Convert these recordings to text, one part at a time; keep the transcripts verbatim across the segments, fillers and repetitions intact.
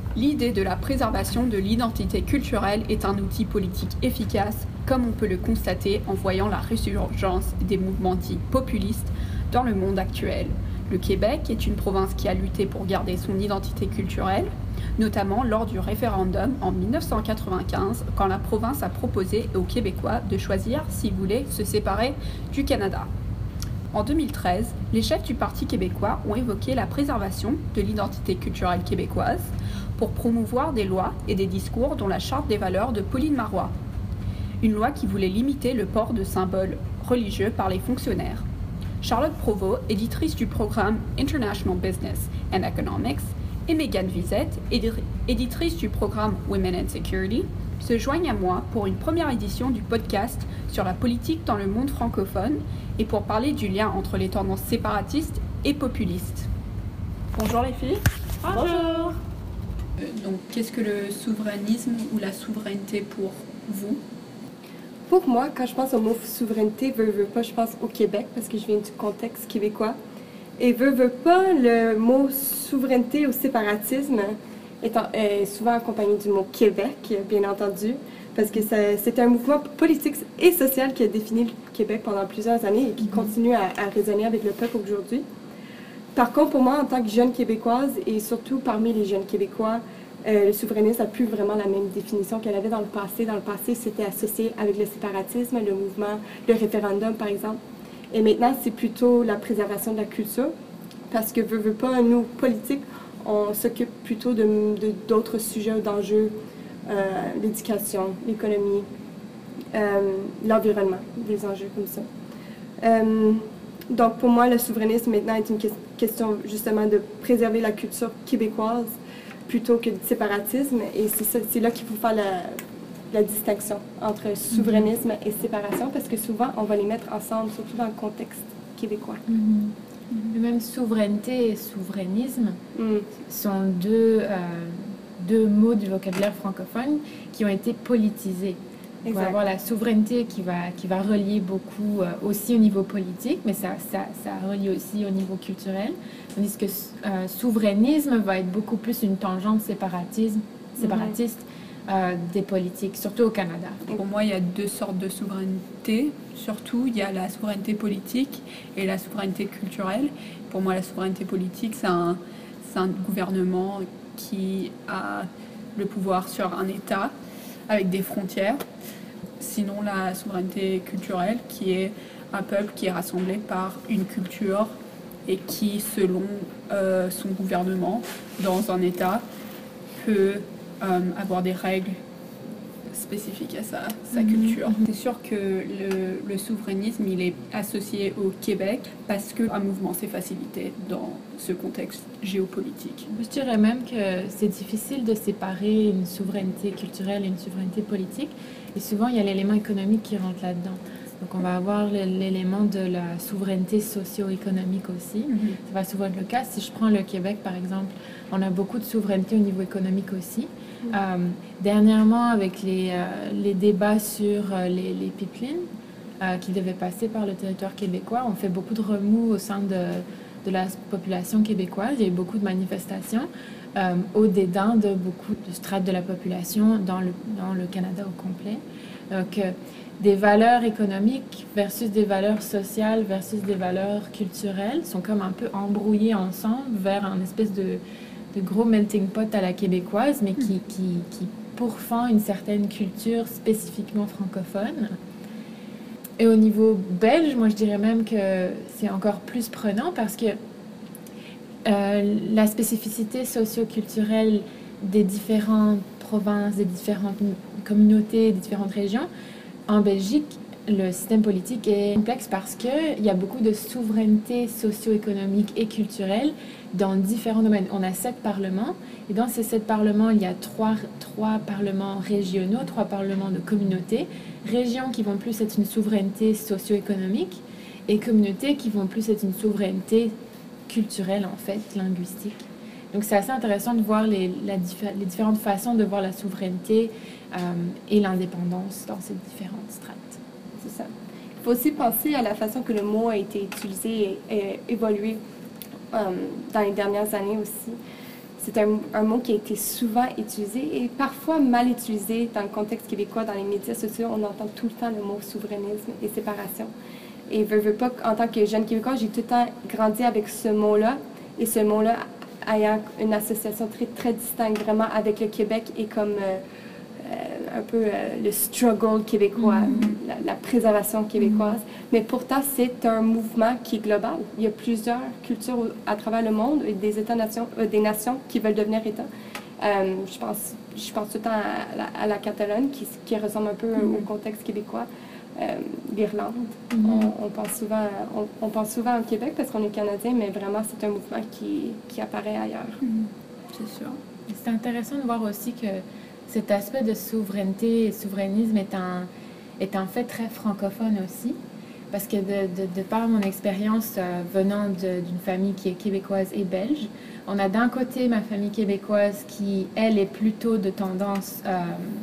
L'idée de la préservation de l'identité culturelle est un outil politique efficace, comme on peut le constater en voyant la résurgence des mouvements dits populistes dans le monde actuel. Le Québec est une province qui a lutté pour garder son identité culturelle, notamment lors du référendum en dix-neuf cent quatre-vingt-quinze, quand la province a proposé aux Québécois de choisir s'ils voulaient se séparer du Canada. En deux mille treize, les chefs du Parti québécois ont évoqué la préservation de l'identité culturelle québécoise pour promouvoir des lois et des discours dont la Charte des valeurs de Pauline Marois. Une loi qui voulait limiter le port de symboles religieux par les fonctionnaires. Charlotte Provost, éditrice du programme International Business and Economics, et Megan Vizette, éditrice du programme Women and Security, se joignent à moi pour une première édition du podcast sur la politique dans le monde francophone et pour parler du lien entre les tendances séparatistes et populistes. Bonjour les filles. Bonjour. Euh, donc, qu'est-ce que le souverainisme ou la souveraineté pour vous? Pour moi, quand je pense au mot souveraineté, veux, veux pas, je pense au Québec parce que je viens du contexte québécois. Et veux, veux pas, le mot souveraineté ou séparatisme est, en, est souvent accompagné du mot Québec, bien entendu, parce que c'est un mouvement politique et social qui a défini le Québec pendant plusieurs années et qui mm-hmm. continue à, à résonner avec le peuple aujourd'hui. Par contre, pour moi, en tant que jeune québécoise et surtout parmi les jeunes Québécois, euh, le souverainisme n'a plus vraiment la même définition qu'elle avait dans le passé. Dans le passé, c'était associé avec le séparatisme, le mouvement, le référendum, par exemple. Et maintenant, c'est plutôt la préservation de la culture, parce que, veut, veut pas, nous, politiques, on s'occupe plutôt de, de, d'autres sujets ou d'enjeux, euh, l'éducation, l'économie, euh, l'environnement, des enjeux comme ça. Euh, donc, pour moi, le souverainisme, maintenant, est une question, justement, de préserver la culture québécoise plutôt que du séparatisme, et c'est, ça, c'est là qu'il faut faire la... la distinction entre souverainisme mm-hmm. et séparation, parce que souvent, on va les mettre ensemble, surtout dans le contexte québécois. Mm-hmm. Mm-hmm. Même souveraineté et souverainisme mm. sont deux, euh, deux mots du vocabulaire francophone qui ont été politisés. On va avoir la souveraineté qui va, qui va relier beaucoup euh, aussi au niveau politique, mais ça, ça, ça relie aussi au niveau culturel, tandis que euh, souverainisme va être beaucoup plus une tangente séparatisme, séparatiste, mm-hmm. Euh, des politiques, surtout au Canada. Pour moi, il y a deux sortes de souveraineté. Surtout, il y a la souveraineté politique et la souveraineté culturelle. Pour moi, la souveraineté politique, c'est un, c'est un gouvernement qui a le pouvoir sur un État avec des frontières. Sinon, la souveraineté culturelle, qui est un peuple qui est rassemblé par une culture et qui, selon euh, son gouvernement, dans un État, peut Euh, avoir des règles spécifiques à sa, sa culture. Mm-hmm. C'est sûr que le, le souverainisme, il est associé au Québec parce qu'un mouvement s'est facilité dans ce contexte géopolitique. Je dirais même que c'est difficile de séparer une souveraineté culturelle et une souveraineté politique. Et souvent, il y a l'élément économique qui rentre là-dedans. Donc, on va avoir l'élément de la souveraineté socio-économique aussi. Mm-hmm. Ça va souvent être le cas. Si je prends le Québec, par exemple, on a beaucoup de souveraineté au niveau économique aussi. Mm-hmm. Euh, dernièrement, avec les, euh, les débats sur euh, les, les pipelines euh, qui devaient passer par le territoire québécois, on fait beaucoup de remous au sein de, de la population québécoise. Il y a eu beaucoup de manifestations euh, au dédain de beaucoup de strates de la population dans le, dans le Canada au complet. Donc, euh, des valeurs économiques versus des valeurs sociales versus des valeurs culturelles sont comme un peu embrouillées ensemble vers un espèce de, de gros melting pot à la québécoise, mais qui, qui, qui pourfend une certaine culture spécifiquement francophone. Et au niveau belge, moi je dirais même que c'est encore plus prenant parce que euh, la spécificité socio-culturelle des différentes provinces, des différentes communautés, des différentes régions, en Belgique, le système politique est complexe parce qu'il y a beaucoup de souveraineté socio-économique et culturelle dans différents domaines. On a sept parlements et dans ces sept parlements, il y a trois, trois parlements régionaux, trois parlements de communautés. Régions qui vont plus être une souveraineté socio-économique et communautés qui vont plus être une souveraineté culturelle, en fait, linguistique. Donc, c'est assez intéressant de voir les, la, les différentes façons de voir la souveraineté euh, et l'indépendance dans ces différentes strates. C'est ça. Il faut aussi penser à la façon que le mot a été utilisé et, et évolué euh, dans les dernières années aussi. c'est un, un mot qui a été souvent utilisé et parfois mal utilisé dans le contexte québécois, dans les médias sociaux. On entend tout le temps le mot souverainisme et séparation. Et veux, veux pas, en tant que jeune Québécois, j'ai tout le temps grandi avec ce mot-là et ce mot-là ayant une association très, très distincte vraiment avec le Québec et comme euh, euh, un peu euh, le struggle québécois, mm-hmm. la, la préservation québécoise. Mm-hmm. Mais pourtant, c'est un mouvement qui est global. Il y a plusieurs cultures à travers le monde et des États-nations, euh, des nations qui veulent devenir États. Euh, je pense, je pense tout le temps à la, à la Catalogne qui, qui ressemble un peu mm-hmm. au contexte québécois. Euh, L'Irlande. Mm-hmm. on, on, pense souvent, on, on pense souvent au Québec parce qu'on est Canadien, mais vraiment, c'est un mouvement qui, qui apparaît ailleurs. Mm-hmm. C'est sûr. C'est intéressant de voir aussi que cet aspect de souveraineté et souverainisme est un, est un fait très francophone aussi. Parce que de, de, de par mon expérience euh, venant de, d'une famille qui est québécoise et belge, on a d'un côté ma famille québécoise qui, elle, est plutôt de tendance, euh,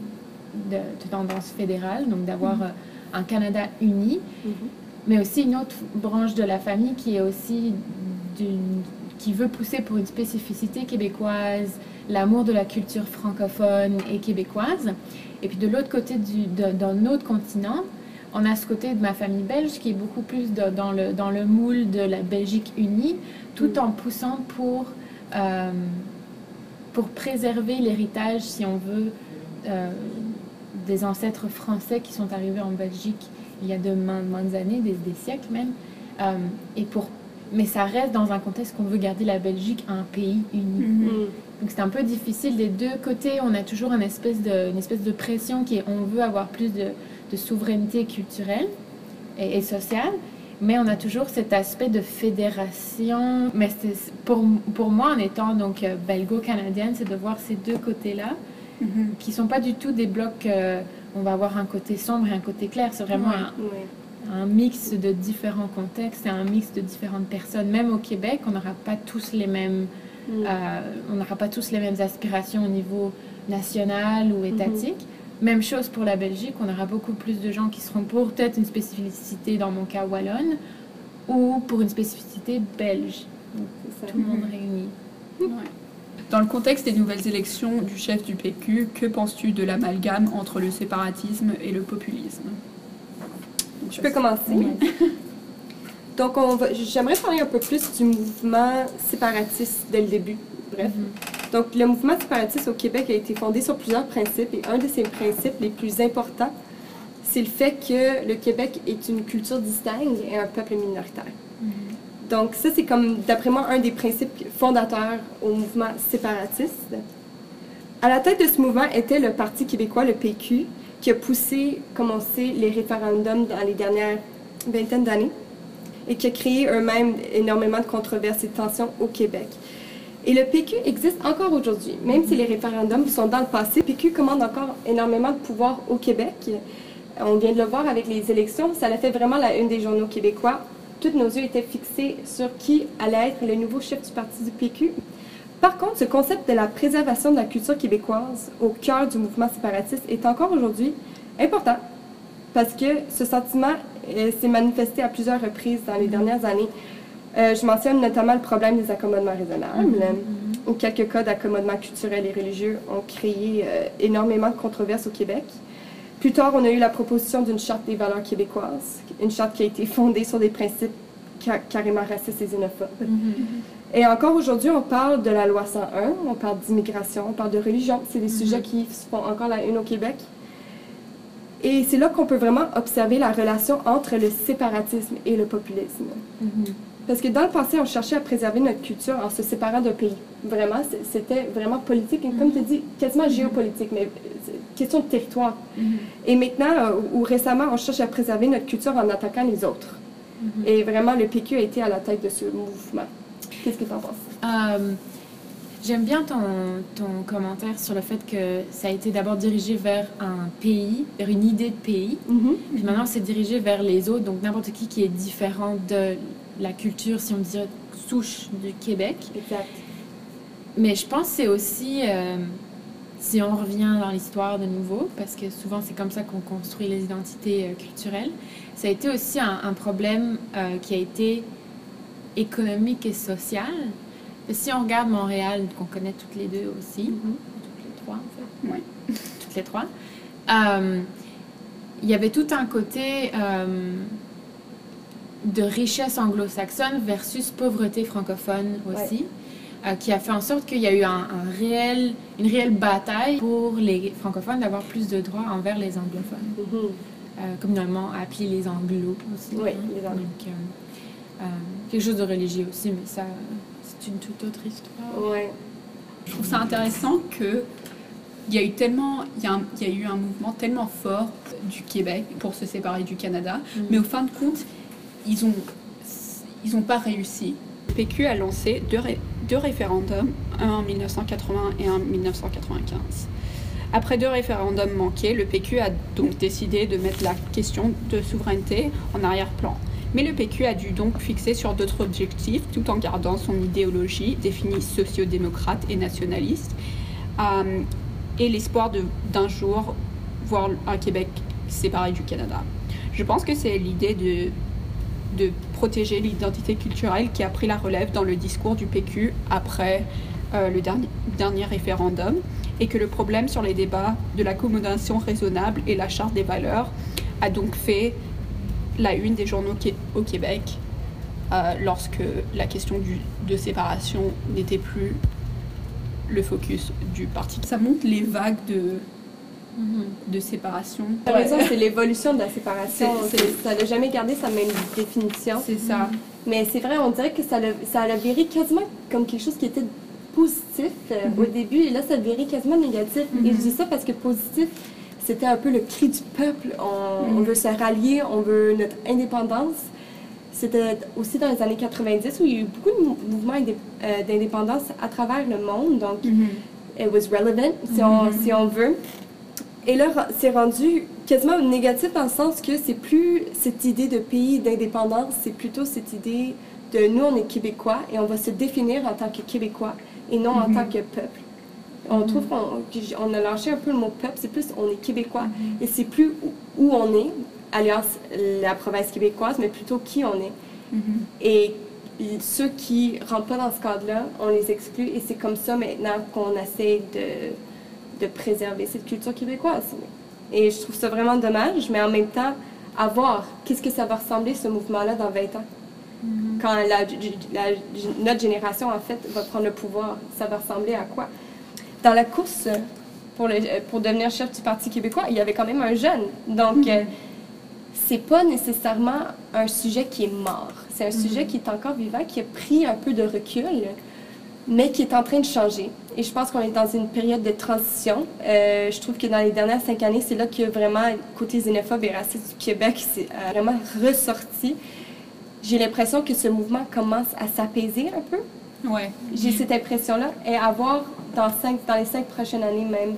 de, de tendance fédérale, donc d'avoir... Mm-hmm. un Canada uni, mm-hmm. mais aussi une autre branche de la famille qui est aussi d'une, qui veut pousser pour une spécificité québécoise, l'amour de la culture francophone et québécoise. Et puis de l'autre côté du, de, d'un autre continent, on a ce côté de ma famille belge qui est beaucoup plus de, dans, le, dans le moule de la Belgique unie, tout mm-hmm. en poussant pour, euh, pour préserver l'héritage, si on veut, euh, des ancêtres français qui sont arrivés en Belgique il y a de maintes, maintes années, des, des siècles même. Euh, et pour, mais ça reste dans un contexte qu'on veut garder la Belgique un pays uni. Mm-hmm. Donc c'est un peu difficile. Des deux côtés, on a toujours une espèce de, une espèce de pression qui est on veut avoir plus de, de souveraineté culturelle et, et sociale, mais on a toujours cet aspect de fédération. Mais c'est, pour, pour moi, en étant donc belgo-canadienne, c'est de voir ces deux côtés-là. Mm-hmm. Qui ne sont pas du tout des blocs, euh, on va avoir un côté sombre et un côté clair, c'est vraiment ouais, un, ouais. un mix de différents contextes et un mix de différentes personnes. Même au Québec, on n'aura pas tous les mêmes, mm. euh, on n'aura pas tous les mêmes aspirations au niveau national ou étatique. Mm-hmm. Même chose pour la Belgique, on aura beaucoup plus de gens qui seront pour peut-être une spécificité, dans mon cas wallonne, ou pour une spécificité belge. Donc, c'est ça. Tout le monde réuni. Ouais. Dans le contexte des nouvelles élections du chef du P Q, que penses-tu de l'amalgame entre le séparatisme et le populisme? Donc, je peux commencer. Oui. Donc, on va, j'aimerais parler un peu plus du mouvement séparatiste dès le début. Bref. Mm-hmm. Donc, le mouvement séparatiste au Québec a été fondé sur plusieurs principes et un de ces principes les plus importants, c'est le fait que le Québec est une culture distincte et un peuple minoritaire. Mm-hmm. Donc, ça, c'est comme, d'après moi, un des principes fondateurs au mouvement séparatiste. À la tête de ce mouvement était le Parti québécois, le P Q, qui a poussé, comme on sait, les référendums dans les dernières vingtaine d'années et qui a créé eux-mêmes énormément de controverses et de tensions au Québec. Et le P Q existe encore aujourd'hui. Même si les référendums sont dans le passé, le P Q commande encore énormément de pouvoir au Québec. On vient de le voir avec les élections. Ça a fait vraiment la une des journaux québécois. Tous nos yeux étaient fixés sur qui allait être le nouveau chef du parti du P Q. Par contre, ce concept de la préservation de la culture québécoise au cœur du mouvement séparatiste est encore aujourd'hui important parce que ce sentiment euh, s'est manifesté à plusieurs reprises dans les dernières années. Euh, je mentionne notamment le problème des accommodements raisonnables, mm-hmm. où quelques cas d'accommodement culturel et religieux ont créé euh, énormément de controverses au Québec. Plus tard, on a eu la proposition d'une charte des valeurs québécoises, une charte qui a été fondée sur des principes ca- carrément racistes et xénophobes. Mm-hmm. Et encore aujourd'hui, on parle de la loi cent un, on parle d'immigration, on parle de religion. C'est des mm-hmm. sujets qui se font encore la une au Québec. Et c'est là qu'on peut vraiment observer la relation entre le séparatisme et le populisme. Mm-hmm. Parce que dans le passé, on cherchait à préserver notre culture en se séparant d'un pays. Vraiment, c'était vraiment politique, et comme tu dis, quasiment mm-hmm. géopolitique, mais question de territoire. Mm-hmm. Et maintenant, ou récemment, on cherche à préserver notre culture en attaquant les autres. Mm-hmm. Et vraiment, le P Q a été à la tête de ce mouvement. Qu'est-ce que tu en penses? Euh, j'aime bien ton, ton commentaire sur le fait que ça a été d'abord dirigé vers un pays, vers une idée de pays, mm-hmm. puis maintenant c'est dirigé vers les autres, donc n'importe qui qui est différent de la culture, si on dirait, souche du Québec. Exact. Mais je pense que c'est aussi, euh, si on revient dans l'histoire de nouveau, parce que souvent c'est comme ça qu'on construit les identités euh, culturelles, ça a été aussi un, un problème euh, qui a été économique et social, Si on regarde Montréal, qu'on connaît toutes les deux aussi, Mhm. toutes les trois en fait, Ouais. toutes les trois, euh, il y avait tout un côté euh, de richesse anglo-saxonne versus pauvreté francophone aussi, ouais. euh, qui a fait en sorte qu'il y a eu un, un réel, une réelle bataille pour les francophones d'avoir plus de droits envers les anglophones. Mm-hmm. Euh, communément appelés les anglos aussi. Oui, hein. les anglos. Donc, euh, euh, quelque chose de religieux aussi, mais ça, c'est une toute autre histoire. Ouais. Je trouve ça intéressant que il y a eu tellement, il y a, un, il y a eu un mouvement tellement fort du Québec pour se séparer du Canada, mm. mais au fin de compte, ils ont, ils ont pas réussi. Le P Q a lancé deux, ré, deux référendums, un en dix-neuf cent quatre-vingts et un en dix-neuf cent quatre-vingt-quinze. Après deux référendums manqués, le P Q a donc décidé de mettre la question de souveraineté en arrière-plan. Mais le P Q a dû donc fixer sur d'autres objectifs tout en gardant son idéologie définie sociodémocrate et nationaliste euh, et l'espoir de, d'un jour voir un Québec séparé du Canada. Je pense que c'est l'idée de, de protéger l'identité culturelle qui a pris la relève dans le discours du P Q après euh, le dernier, dernier référendum et que le problème sur les débats de l'accommodation raisonnable et la charte des valeurs a donc fait la une des journaux au Québec euh, lorsque la question du, de séparation n'était plus le focus du parti. Ça montre les vagues de, mm-hmm. de séparation. La raison, ouais. c'est l'évolution de la séparation. C'est, c'est... Ça n'a jamais gardé sa même définition. C'est ça. Mais c'est vrai, on dirait que ça l'a, ça l'a viré quasiment comme quelque chose qui était positif euh, mm-hmm. au début, et là, ça l'a viré quasiment négatif. Mm-hmm. Et je dis ça parce que positif, c'était un peu le cri du peuple. On, mm-hmm. on veut se rallier, on veut notre indépendance. C'était aussi dans les années quatre-vingt-dix où il y a eu beaucoup de mouvements indép- euh, d'indépendance à travers le monde. Donc, mm-hmm. it was relevant, si, mm-hmm. on, si on veut. Et là, c'est rendu quasiment négatif dans le sens que c'est plus cette idée de pays d'indépendance, c'est plutôt cette idée de nous, on est Québécois et on va se définir en tant que Québécois et non mm-hmm. en tant que peuple. On mm-hmm. trouve qu'on on a lâché un peu le mot peuple, c'est plus on est Québécois mm-hmm. et c'est plus où, où on est, Alliance, la province québécoise, mais plutôt qui on est. Mm-hmm. Et ceux qui ne rentrent pas dans ce cadre-là, on les exclut et c'est comme ça maintenant qu'on essaie de, de préserver cette culture québécoise. Et je trouve ça vraiment dommage, mais en même temps, à voir qu'est-ce que ça va ressembler ce mouvement-là dans vingt ans. Mm-hmm. Quand la, la, notre génération, en fait, va prendre le pouvoir, ça va ressembler à quoi? Dans la course pour, le, pour devenir chef du Parti québécois, il y avait quand même un jeune. Donc, mm-hmm. euh, c'est pas nécessairement un sujet qui est mort. C'est un mm-hmm. sujet qui est encore vivant, qui a pris un peu de recul, mais qui est en train de changer. Et je pense qu'on est dans une période de transition. Euh, je trouve que dans les dernières cinq années, c'est là que vraiment, côté xénophobe et raciste du Québec, c'est euh, vraiment ressorti. J'ai l'impression que ce mouvement commence à s'apaiser un peu. Ouais. J'ai cette impression-là. Et à voir dans, cinq, dans les cinq prochaines années même,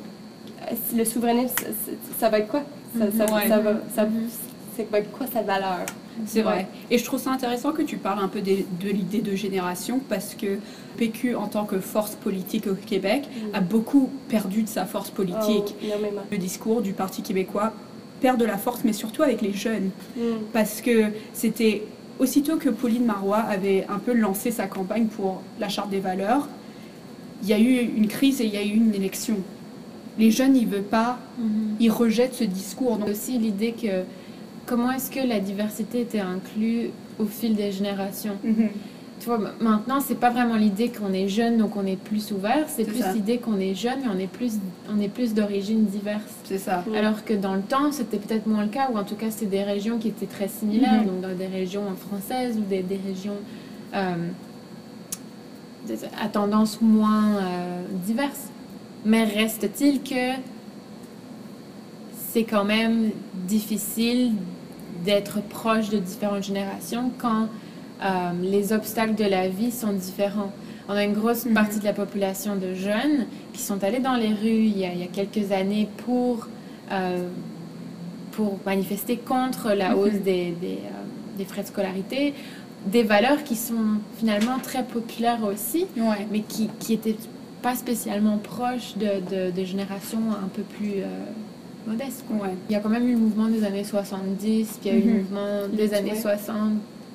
le souverainisme, ça, ça va être quoi? Ça, ça, ouais. ça, va, ça, ça va être quoi sa valeur? C'est ouais. vrai. Et je trouve ça intéressant que tu parles un peu de, de l'idée de génération parce que P Q, en tant que force politique au Québec, mm. a beaucoup perdu de sa force politique. Oh, le discours du Parti québécois perd de la force, mais surtout avec les jeunes. Mm. Parce que c'était aussitôt que Pauline Marois avait un peu lancé sa campagne pour la Charte des valeurs, il y a eu une crise et il y a eu une élection. Les jeunes, ils ne veulent pas, mm-hmm. ils rejettent ce discours. Donc aussi l'idée que comment est-ce que la diversité était inclue au fil des générations. Mm-hmm. Tu vois, maintenant, c'est pas vraiment l'idée qu'on est jeune, donc on est plus ouvert, c'est, c'est plus ça. L'idée qu'on est jeune, mais on est plus, on est plus d'origine diverse. C'est ça. Mm-hmm. Alors que dans le temps, c'était peut-être moins le cas, ou en tout cas, c'était des régions qui étaient très similaires, mm-hmm. donc dans des régions françaises ou des, des régions euh, à tendance moins euh, diverse. Mais reste-t-il que c'est quand même difficile d'être proche de différentes générations quand euh, les obstacles de la vie sont différents. On a une grosse mm-hmm. partie de la population de jeunes qui sont allés dans les rues il y a, il y a quelques années pour, euh, pour manifester contre la hausse mm-hmm. des, des, euh, des frais de scolarité, des valeurs qui sont finalement très populaires aussi, ouais. mais qui, qui étaient pas spécialement proches de, de, de générations un peu plus... Euh, modeste. Ouais. Il y a quand même eu le mouvement des années soixante-dix, puis il y a eu mm-hmm. le mouvement des années ouais. soixante,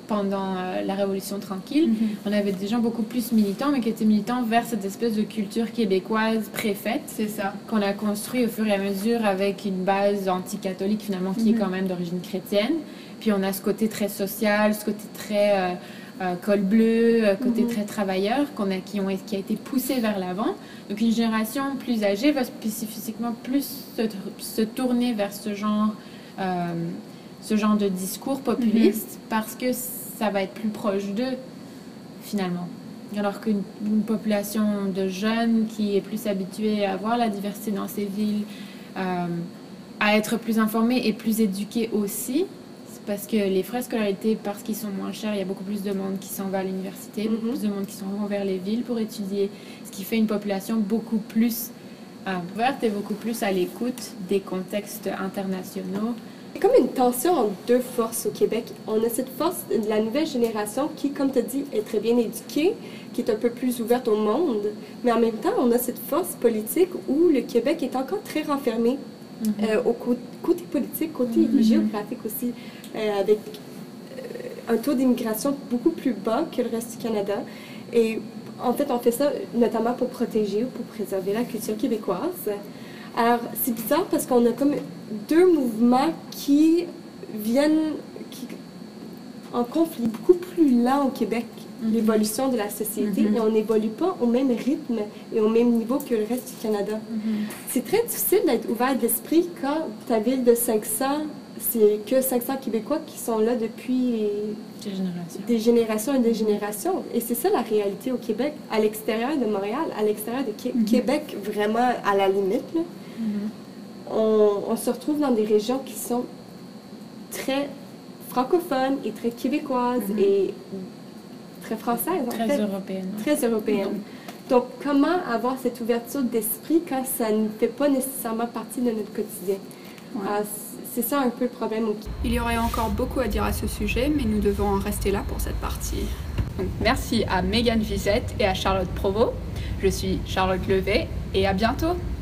pendant euh, la Révolution tranquille. Mm-hmm. On avait des gens beaucoup plus militants, mais qui étaient militants vers cette espèce de culture québécoise préfaite. C'est ça. Qu'on a construit au fur et à mesure avec une base anticatholique, finalement, qui mm-hmm. est quand même d'origine chrétienne. Puis on a ce côté très social, ce côté très euh, euh, col bleu, euh, côté mm-hmm. très travailleur, qu'on a, qui, ont, qui a été poussé vers l'avant. Donc une génération plus âgée va spécifiquement plus se, se tourner vers ce genre, euh, ce genre de discours populiste mm-hmm. parce que ça va être plus proche d'eux, finalement. Alors qu'une une population de jeunes qui est plus habituée à voir la diversité dans ces villes, euh, à être plus informée et plus éduquée aussi, parce que les frais de scolarité, parce qu'ils sont moins chers, il y a beaucoup plus de monde qui s'en va à l'université, mm-hmm. beaucoup plus de monde qui s'en va vers les villes pour étudier, ce qui fait une population beaucoup plus euh, ouverte et beaucoup plus à l'écoute des contextes internationaux. C'est comme une tension entre deux forces au Québec. On a cette force de la nouvelle génération qui, comme tu as dit, est très bien éduquée, qui est un peu plus ouverte au monde, mais en même temps, on a cette force politique où le Québec est encore très renfermé mm-hmm. euh, au co- côté politique, côté mm-hmm. géographique aussi. Euh, avec euh, un taux d'immigration beaucoup plus bas que le reste du Canada. Et en fait, on fait ça notamment pour protéger ou pour préserver la culture québécoise. Alors, c'est bizarre parce qu'on a comme deux mouvements qui viennent qui, en conflit beaucoup plus lent au Québec, mm-hmm. l'évolution de la société, mm-hmm. et on n'évolue pas au même rythme et au même niveau que le reste du Canada. Mm-hmm. C'est très difficile d'être ouvert d'esprit quand ta ville de cinq cents, c'est que cinq cents Québécois qui sont là depuis des générations. des générations et des générations. Et c'est ça la réalité au Québec, à l'extérieur de Montréal, à l'extérieur de Qué- mm-hmm. Québec, vraiment à la limite. Là. Mm-hmm. On, on se retrouve dans des régions qui sont très francophones et très québécoises mm-hmm. et très françaises. Très en fait. européennes. Très européennes. Mm-hmm. Donc, comment avoir cette ouverture d'esprit quand ça ne fait pas nécessairement partie de notre quotidien? Ouais. Alors, c'est ça un peu le problème. Il y aurait encore beaucoup à dire à ce sujet, mais nous devons en rester là pour cette partie. Donc, merci à Mégane Visette et à Charlotte Provost. Je suis Charlotte Levet et à bientôt.